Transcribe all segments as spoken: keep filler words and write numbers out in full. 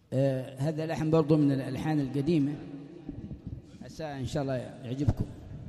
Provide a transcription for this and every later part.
آه هذا لحن برضو من الألحان القديمة، عسى إن شاء الله يعجبكم.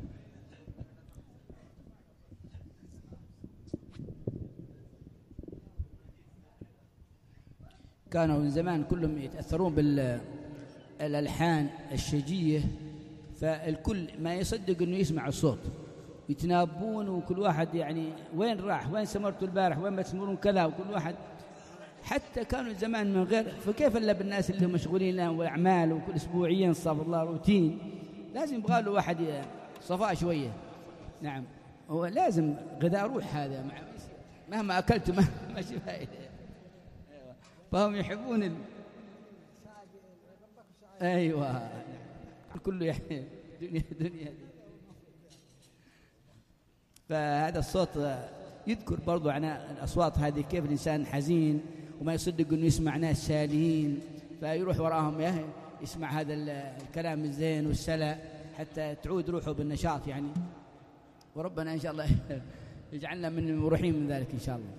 كانوا من زمان كلهم يتأثرون بالألحان الشجية، فالكل ما يصدق أنه يسمع الصوت، يتنابون، وكل واحد يعني وين راح، وين سمرتوا البارح، وين بتسمرون كذا، وكل واحد. حتى كانوا زمان من غير، فكيف إلا بالناس اللي هم مشغولين لهم وأعمال وكل أسبوعيا صار الله روتين، لازم يبغى له واحد صفاء شوية. نعم، هو لازم غذاء روح هذا، مهما أكلت ما ماشي فايدة. فهم يحبون ال... أيوة كله يعني دنيا دنيا. فهذا الصوت يذكر برضو عن الأصوات هذه، كيف الإنسان حزين وما يصدق أنه يسمع ناس سالين، فيروح وراهم يسمع هذا الكلام الزين والسلا حتى تعود روحه بالنشاط يعني. وربنا إن شاء الله يجعلنا من المروحين من ذلك إن شاء الله.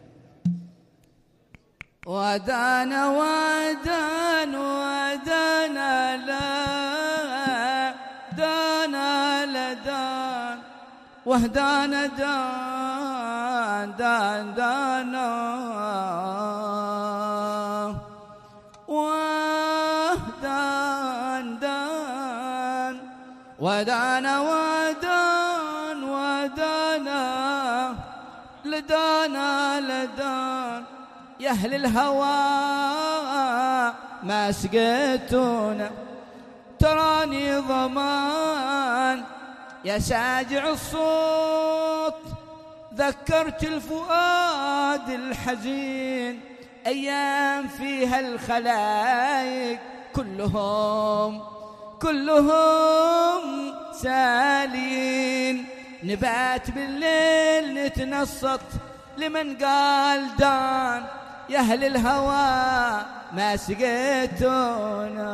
ودانا ودان ودانا لا دانا لدان وهدانا دان دان دانا وهدان دان ودانا ودان ودانا لدانا لدان يا أهل الهوى ما سقيتونا تراني ضمان يا ساجع الصوت ذكرت الفؤاد الحزين أيام فيها الخلايق كلهم كلهم سالين نبات بالليل نتنصت لمن قال دان يا أهل الهوى ما سقيتونا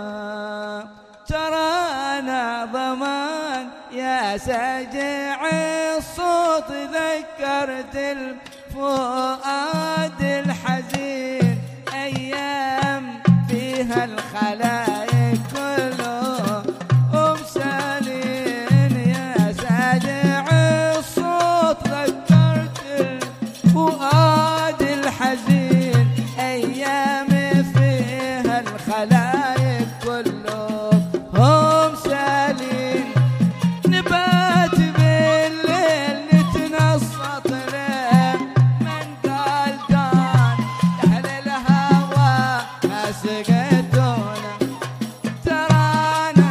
ترانا ضمان يا ساجع الصوت ذكرت الفؤاد الحزين أيام فيها الخلايق كلهم سالين يا ساجع الصوت ذكرت الفؤاد الحزين أيام فيها الخلايق كلهم سالين نبات بالليل نتنصت له من قال دان أهل الهوى ما سقيتونا ترانا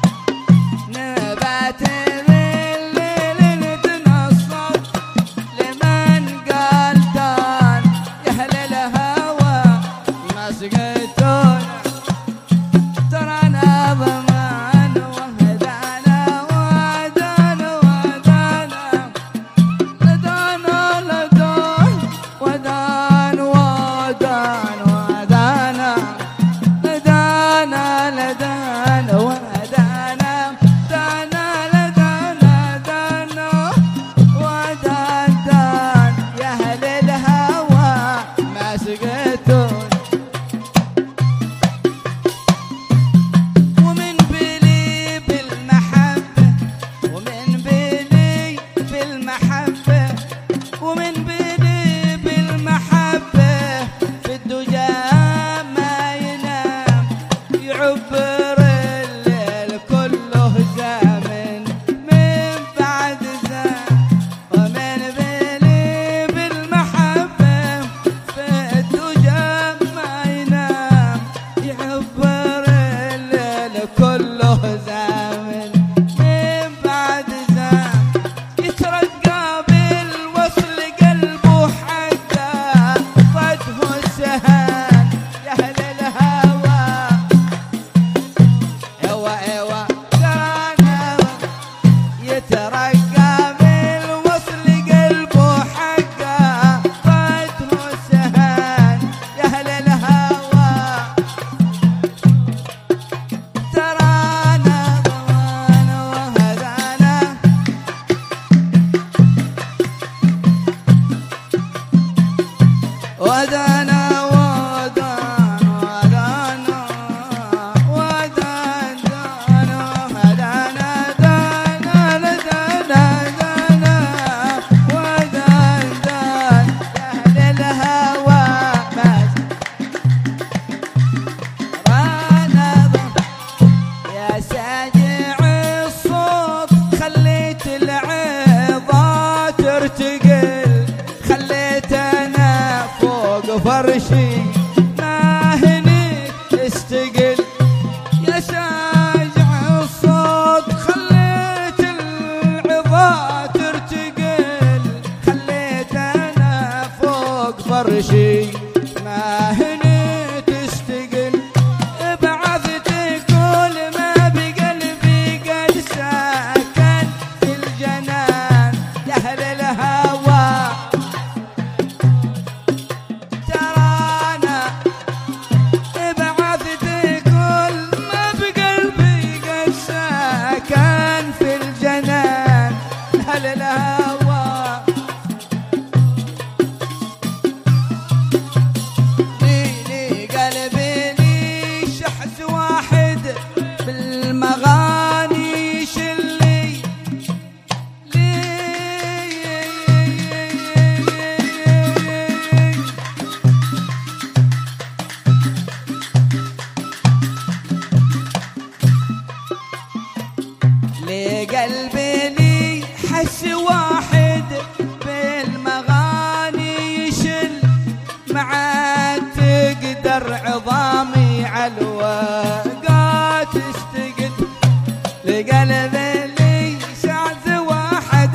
نبات بالليل نتنصت لمن قال دان يا أهل الهوى ما سقيتونا ترانا ضمان وهدانا ودانا ودانا لدانا لدان ودان ودان ودانا لدانا لدان ودانا دانا لدانا دانا ودان دان يا أهل الهوى ما سقيتون ومن بلي بالمحبة ومن بلي بالمحبة ومن بلي بالمحبة في الدجى ما ينام يعبر الليل كله زمن من بعد زمن ومن بلي بالمحبة في الدجى ما ينام يعبر الليل كله زمن من بعد زمن يترقى بالوصل قلبه حقه فته السهان يا أهل الهوى ايوه ايوه ترانا يترقى بالوصل قلبه حقه فته السهان يا أهل الهوى ترانا ضمان وهدانا ودانا ودان ودانا فرشي ما هنيك استقل يا ساجع الصوت خليت العظا ترتقل خليت انا فوق فرشي ما هنيك تستقل بعثت كل ما بقلبي قد سكن في الجنان يا اهل الهوى ترانا بعثت كل ما بقلبي قد سكن في الجنان يا اهل الهوى بالمغاني شلي لي قلبي لي حس واحد بالمغاني يشل معاد تقدر عظامي عالوقات استقد لقلبي لي شعز واحد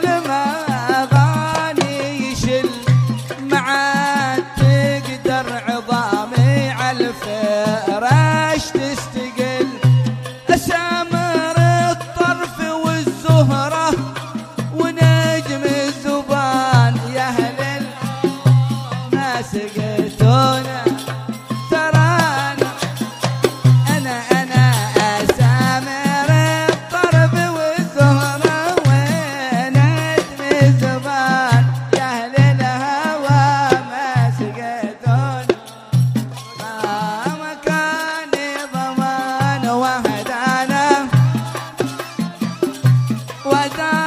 بالمغاني يشل معاد تقدر عظامي عالفراش تستقل أسامر الطرف والزهرة ونجم الزبان يا أهل ما سقيتونا ترانا أنا أنا أسامر الطرف والزهرة ونجم الزبان يا أهل الهوى ما سقيتونا ما مكاني ضمان وهدانا ودان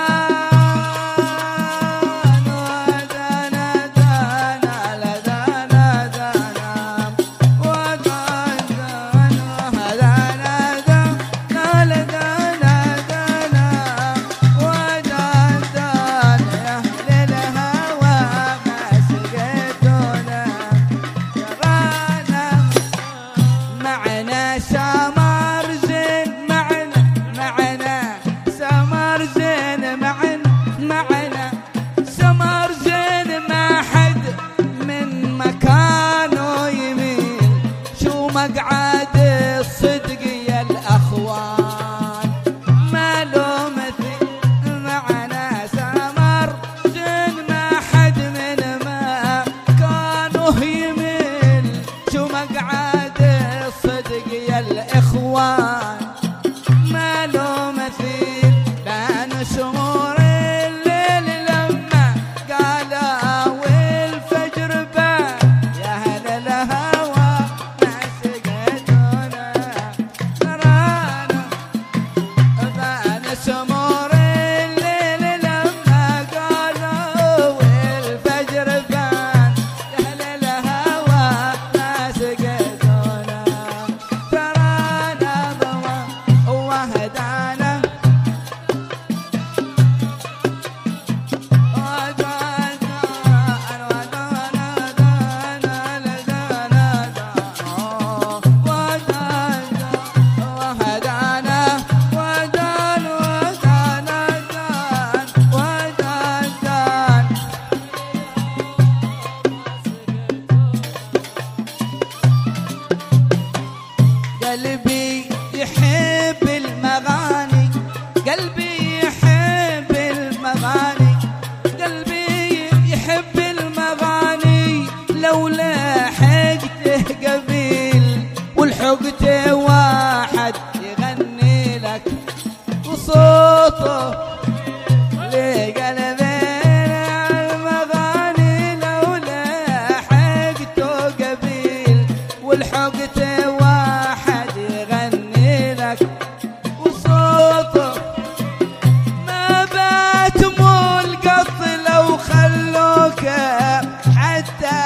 ودانا دانا لدانا دانا ودان دانا هدانا دانا لدانا دانا ودان دانا يا أهل الهوى ما سقيتونا ترانا معنا سمر زين معنا معنا سمر زين معنا معنا سمر زين ما حد من مكانه يميل شو مقعد الصدق يا الأخوان ما له مثيل معنا سمر زين ما حد من مكانه يميل شو مقعد الصدق يا الإخوان ما له مثيل بان شهور الليل لما قالا والفجر بان يا أهل الهوى ما سقيتونا ترانا بان شهور الليل لما قالا والفجر بان يا أهل الهوى ما سقيتونا ترانا ضوى وهدانا قلبي يحب المغاني قلبي يحب المغاني قلبي يحب المغاني لو لحقته قبيل والحقته واحد يغني لك وصوته لقلبنا المغاني لو لحقته قبيل والحقته واحد يغني لك وصوته ما بات مو القط لو خلوك حتى